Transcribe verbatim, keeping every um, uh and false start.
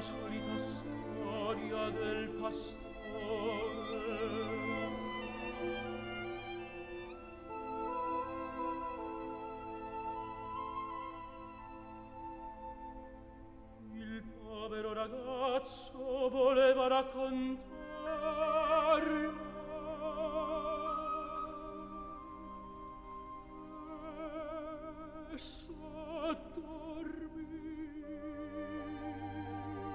solita storia del pastore. Il povero ragazzo voleva raccontare e